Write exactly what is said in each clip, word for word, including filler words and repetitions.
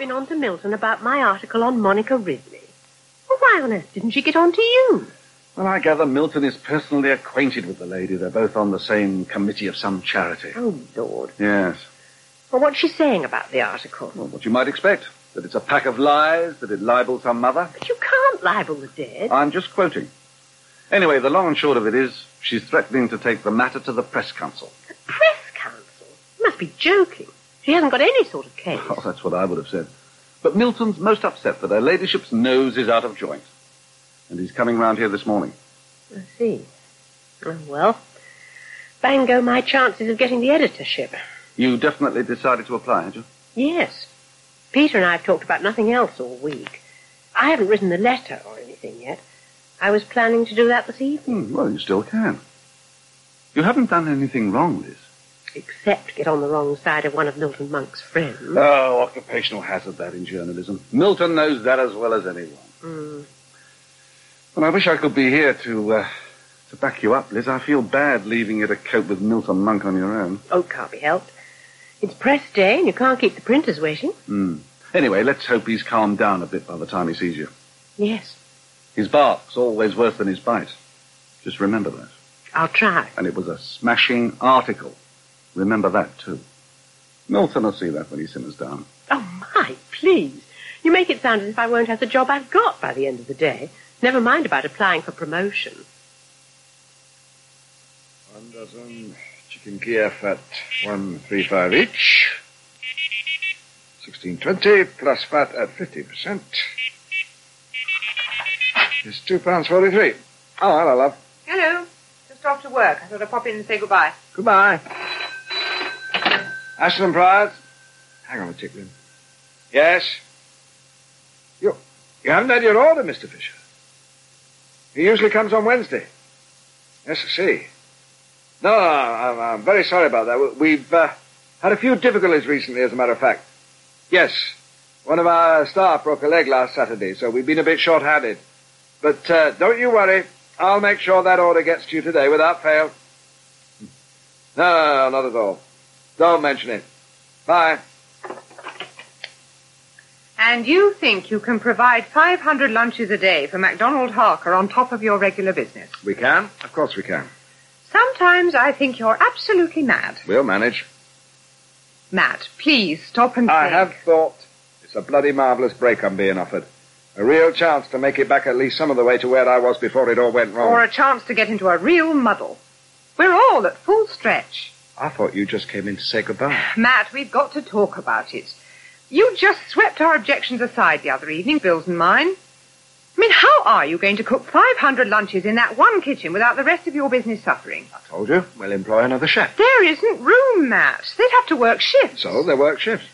been on to Milton about my article on Monica Ridley. Well, why on earth didn't she get on to you? Well, I gather Milton is personally acquainted with the lady. They're both on the same committee of some charity. Oh, Lord. Yes. Well, what's she saying about the article? Well, what you might expect. That it's a pack of lies, that it libels her mother. But you can't libel the dead. I'm just quoting. Anyway, the long and short of it is, she's threatening to take the matter to the press council. The press council? You must be joking. She hasn't got any sort of case. Oh, that's what I would have said. But Milton's most upset that her ladyship's nose is out of joint. And he's coming round here this morning. I see. Oh, well, bang go my chances of getting the editorship. You definitely decided to apply, had you? Yes. Peter and I have talked about nothing else all week. I haven't written the letter or anything yet. I was planning to do that this evening. Hmm, well, you still can. You haven't done anything wrong, Liz. Except get on the wrong side of one of Milton Monk's friends. Oh, occupational hazard, that in journalism. Milton knows that as well as anyone. Mm. Well, I wish I could be here to, uh, to back you up, Liz. I feel bad leaving you to cope with Milton Monk on your own. Oh, it can't be helped. It's press day, and you can't keep the printers waiting. Hmm. Anyway, let's hope he's calmed down a bit by the time he sees you. Yes. His bark's always worse than his bite. Just remember that. I'll try. And it was a smashing article. Remember that, too. Milton will see that when he simmers down. Oh, my, please. You make it sound as if I won't have the job I've got by the end of the day. Never mind about applying for promotion. One dozen chicken Kiev at one three five each. Sixteen twenty plus fat at fifty percent. It's two pounds forty three. Oh, hello, love. Hello. Just off to work. I thought I'd pop in and say goodbye. Goodbye. Ashton Pryor's. Hang on a tick, Lynn. Yes. You, you haven't had your order, Mister Fisher. He usually comes on Wednesday. Yes, I see. No, no, no I'm, I'm very sorry about that. We've uh, had a few difficulties recently, as a matter of fact. Yes, one of our staff broke a leg last Saturday, so we've been a bit short-handed. But uh, don't you worry. I'll make sure that order gets to you today without fail. No, no, no, not at all. Don't mention it. Bye. And you think you can provide five hundred lunches a day for MacDonald Harker on top of your regular business? We can. Of course we can. Sometimes I think you're absolutely mad. We'll manage. Matt, please stop and I think. have thought. It's a bloody marvellous break I'm being offered. A real chance to make it back at least some of the way to where I was before it all went wrong. Or a chance to get into a real muddle. We're all at full stretch. I thought you just came in to say goodbye. Matt, we've got to talk about it. You just swept our objections aside the other evening, Bill's and mine. I mean, how are you going to cook five hundred lunches in that one kitchen without the rest of your business suffering? I told you, we'll employ another chef. There isn't room, Matt. They'd have to work shifts. So they work shifts.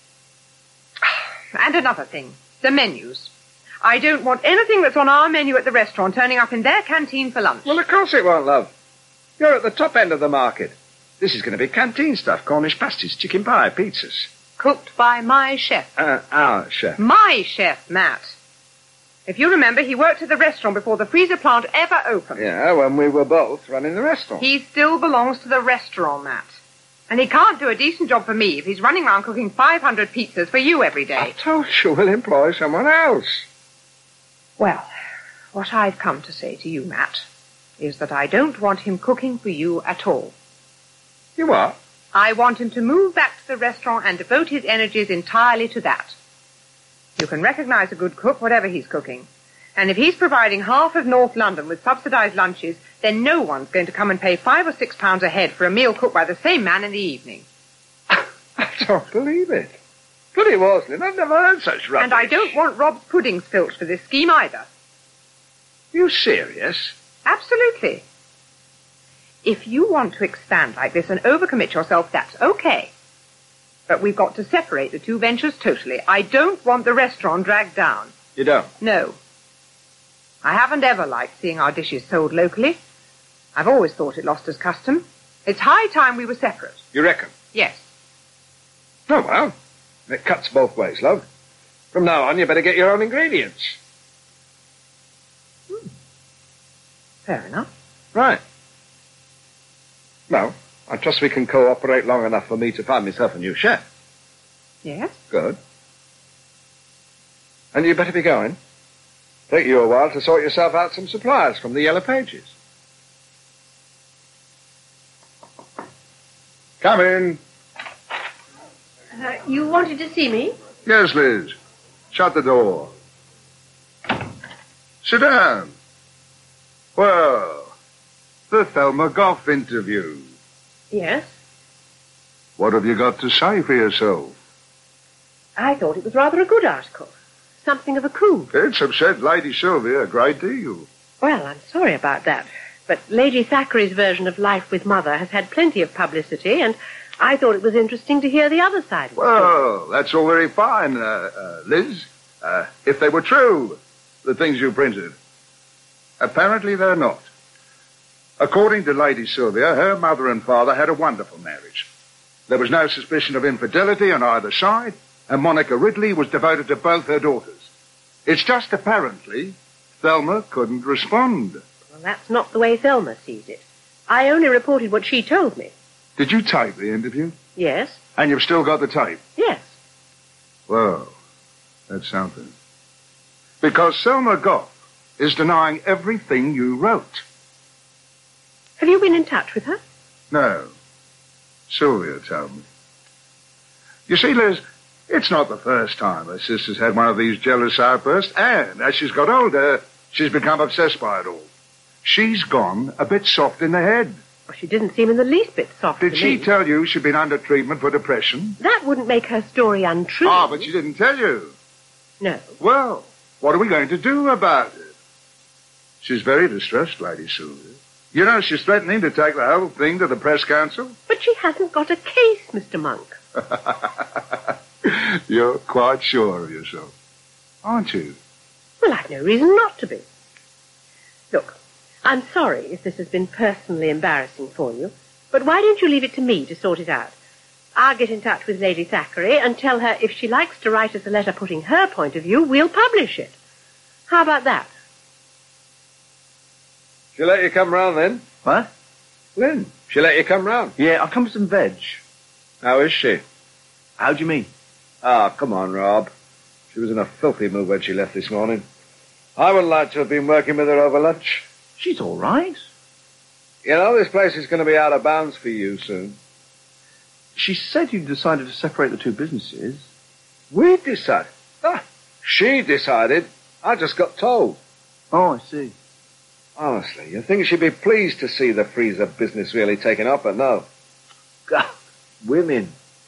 And another thing, the menus. I don't want anything that's on our menu at the restaurant turning up in their canteen for lunch. Well, of course it won't, love. You're at the top end of the market. This is going to be canteen stuff, Cornish pasties, chicken pie, pizzas. Cooked by my chef. Uh, our chef. My chef, Matt. If you remember, he worked at the restaurant before the freezer plant ever opened. Yeah, when we were both running the restaurant. He still belongs to the restaurant, Matt. And he can't do a decent job for me if he's running around cooking five hundred pizzas for you every day. I told you we'll employ someone else. Well, what I've come to say to you, Matt, is that I don't want him cooking for you at all. You what? I want him to move back to the restaurant and devote his energies entirely to that. You can recognize a good cook, whatever he's cooking. And if he's providing half of North London with subsidized lunches, then no one's going to come and pay five or six pounds a head for a meal cooked by the same man in the evening. I don't believe it. Bloody Worsley, I've never heard such rubbish. And I don't want Rob's puddings filched for this scheme either. Are you serious? Absolutely. If you want to expand like this and overcommit yourself, that's okay. But we've got to separate the two ventures totally. I don't want the restaurant dragged down. You don't? No. I haven't ever liked seeing our dishes sold locally. I've always thought it lost us custom. It's high time we were separate. You reckon? Yes. Oh, well, it cuts both ways, love. From now on, you better get your own ingredients. Hmm. Fair enough. Right. Well, I trust we can cooperate long enough for me to find myself a new chef. Yes? Good. And you'd better be going. Take you a while to sort yourself out some supplies from the Yellow Pages. Come in. Uh, you wanted to see me? Yes, Liz. Shut the door. Sit down. Well, the Thelma Goff interview. Yes. What have you got to say for yourself? I thought it was rather a good article. Something of a coup. It's upset Lady Sylvia a great deal. Well, I'm sorry about that. But Lady Thackeray's version of Life with Mother has had plenty of publicity, and I thought it was interesting to hear the other side of it. Well, that's all very fine, uh, uh, Liz. Uh, if they were true, the things you printed. Apparently they're not. According to Lady Sylvia, her mother and father had a wonderful marriage. There was no suspicion of infidelity on either side, and Monica Ridley was devoted to both her daughters. It's just apparently Thelma couldn't respond. Well, that's not the way Thelma sees it. I only reported what she told me. Did you tape the interview? Yes. And you've still got the tape? Yes. Well, that's something. Because Thelma Goff is denying everything you wrote. Have you been in touch with her? No. Sylvia told me. You see, Liz, it's not the first time her sister's had one of these jealous outbursts, and as she's got older, she's become obsessed by it all. She's gone a bit soft in the head. Well, she didn't seem in the least bit soft Did to she me. tell you she'd been under treatment for depression? That wouldn't make her story untrue. Ah, but she didn't tell you. No. Well, what are we going to do about it? She's very distressed, Lady Sylvia. You know, she's threatening to take the whole thing to the press council. But she hasn't got a case, Mister Monk. You're quite sure of yourself, aren't you? Well, I've no reason not to be. Look, I'm sorry if this has been personally embarrassing for you, but why don't you leave it to me to sort it out? I'll get in touch with Lady Thackeray and tell her if she likes to write us a letter putting her point of view, we'll publish it. How about that? She'll let you come round then? What? Lynn, she'll let you come round. Yeah, I'll come with some veg. How is she? How do you mean? Ah, come on, Rob. She was in a filthy mood when she left this morning. I wouldn't like to have been working with her over lunch. She's all right. You know, this place is going to be out of bounds for you soon. She said you decided to separate the two businesses. We decided. Ah, she decided. I just got told. Oh, I see. Honestly, you think she'd be pleased to see the freezer business really taken up, but no. God, women.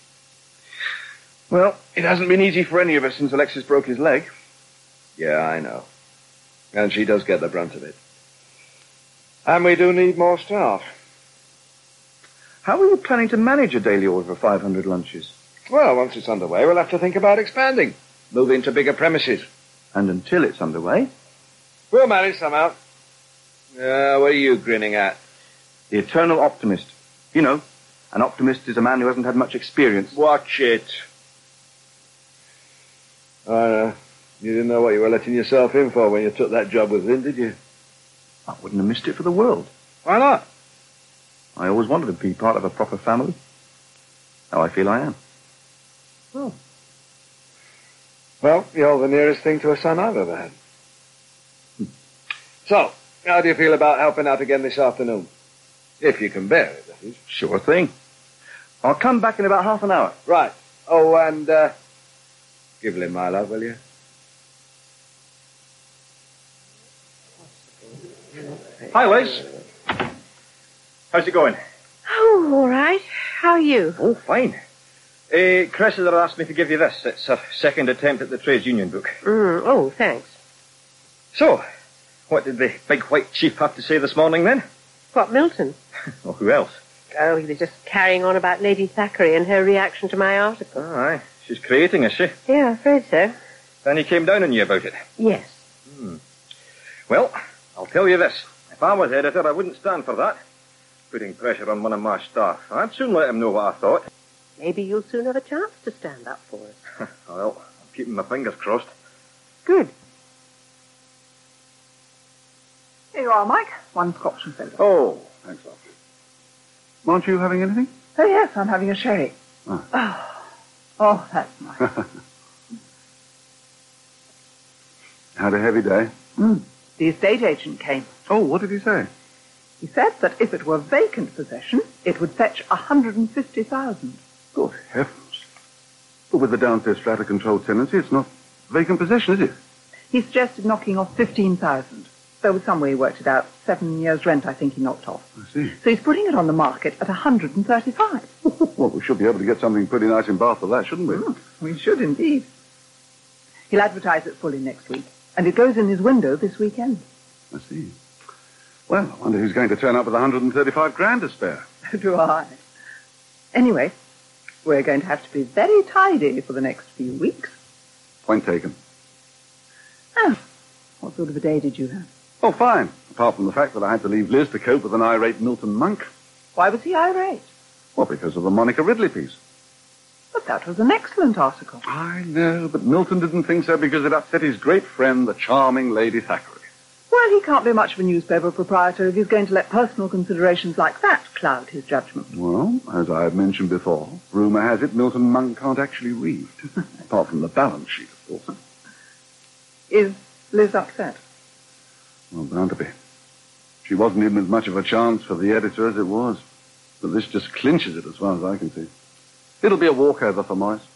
Well, it hasn't been easy for any of us since Alexis broke his leg. Yeah, I know. And she does get the brunt of it. And we do need more staff. How are you planning to manage a daily order of five hundred lunches? Well, once it's underway, we'll have to think about expanding. Move into bigger premises. And until it's underway, We'll manage somehow. Uh, what are you grinning at? the eternal optimist. You know, an optimist is a man who hasn't had much experience. Watch it. I know. You didn't know what you were letting yourself in for when you took that job with Lynn, did you? I wouldn't have missed it for the world. Why not? I always wanted to be part of a proper family. Now I feel I am. Oh. Well, you're the nearest thing to a son I've ever had. Hmm. So, how do you feel about helping out again this afternoon? If you can bear it, that is. Sure thing. I'll come back in about half an hour. Right. Oh, and, uh, give Lynn my love, will you? Hi, Liz. How's it going? Oh, all right. How are you? Oh, fine. Uh, Cressida asked me to give you this. It's her second attempt at the trades union book. Mm, oh, thanks. So, what did the big white chief have to say this morning, then? What, Milton? Well, who else? Oh, he was just carrying on about Lady Thackeray and her reaction to my article. Oh, aye. She's creating, is she? Yeah, I'm afraid so. Then he came down on you about it. Yes. Hmm. Well, I'll tell you this. If I was editor, I wouldn't stand for that. Putting pressure on one of my staff. I'd soon let him know what I thought. Maybe you'll soon have a chance to stand up for us. Well, I'm keeping my fingers crossed. Good. Here you are, Mike. One scotch and soda. Oh, Thanks, Alfred. Aren't you having anything? Oh, yes, I'm having a sherry. Ah. Oh, oh that's nice. Had a heavy day. Mm. The estate agent came. Oh, what did he say? He said that if it were vacant possession, it would fetch one hundred fifty thousand. Good heavens. But with the downstairs flat a controlled tenancy, it's not vacant possession, is it? He suggested knocking off fifteen thousand. There was some way he worked it out. Seven years' rent, I think he knocked off. I see. So he's putting it on the market at one hundred thirty-five. Well, we should be able to get something pretty nice in Bath for that, shouldn't we? Mm, we should indeed. He'll advertise it fully next week, and it goes in his window this weekend. I see. Well, I wonder who's going to turn up with one hundred thirty-five grand to spare. So do I. Anyway, we're going to have to be very tidy for the next few weeks. Point taken. Oh, what sort of a day did you have? Oh, fine. Apart from the fact that I had to leave Liz to cope with an irate Milton Monk. Why was he irate? Well, because of the Monica Ridley piece. But that was an excellent article. I know, but Milton didn't think so because it upset his great friend, the charming Lady Thackeray. Well, he can't be much of a newspaper proprietor if he's going to let personal considerations like that cloud his judgment. Well, as I have mentioned before, rumour has it Milton Monk can't actually read. Apart from the balance sheet, of course. Is Liz upset? Well, bound to be. She wasn't even as much of a chance for the editor as it was. But this just clinches it as far as I can see. It'll be a walkover for Morris.